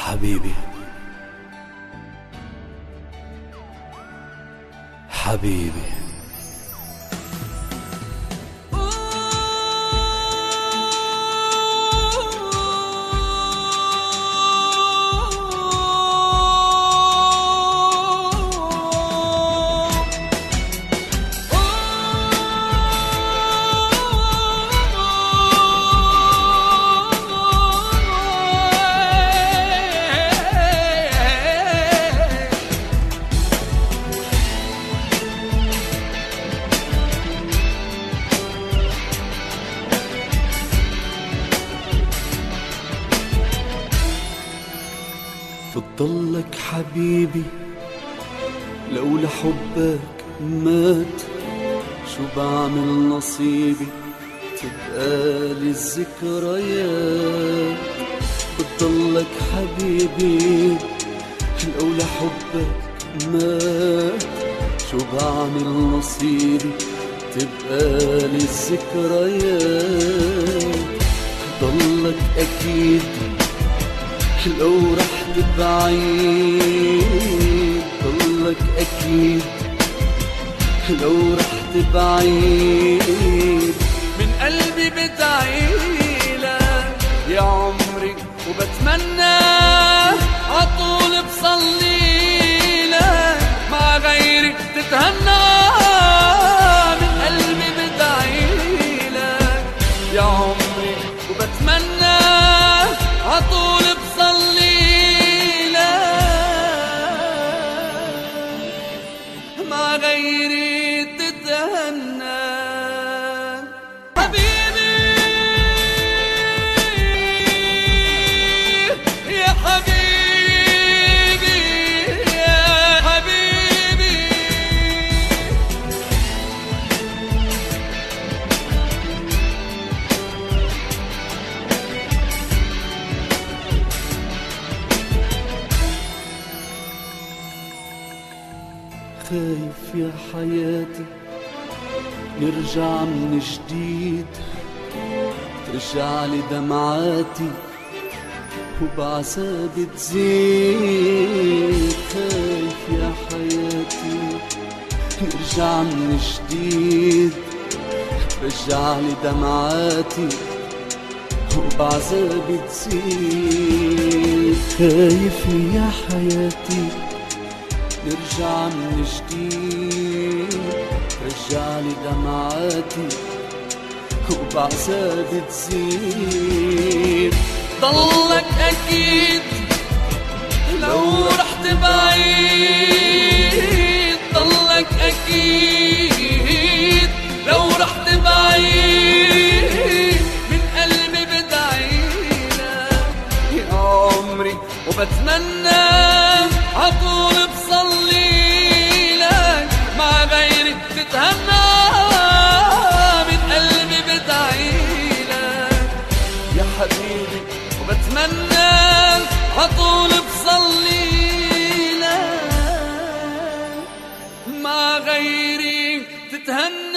حبيبي حبيبي بتضلك حبيبي لو لحبك مات، شو بعمل نصيبي تبقى لي الذكريات. بتضلك حبيبي لو لحبك مات، شو بعمل نصيبي تبقى لي الذكريات. ضلك أكيد لو رحت بعيد، ضلك أكيد لو رحت بعيد. من قلبي بدعيلك يا عمري وبتمنى عطول بصليلك مع غيري تتهنى. من قلبي بدعيلك يا عمري وبتمنى عطول مع غيري تتهنى. حبيبي يا حبيبي يا حبيبي خايف يا حياتي نرجع من جديد، ترجع لي دمعاتي وبعذابي تزيد. خايف يا حياتي نرجع من جديد، ترجع لي دمعاتي وبعذابي تزيد. خايف يا حياتي نرجع من جديد، رجع لي دمعاتي وبعذابي تزيد. ضلك أكيد لو رحت بعيد، ضلك أكيد لو رحت بعيد. من قلبي بدعيلك يا عمري وبتمنى عطول بصليلك مع غيري تتهنى. من قلبي بدعيلك يا حبيبي وبتمنى عطول بصليلك مع غيري تتهنى.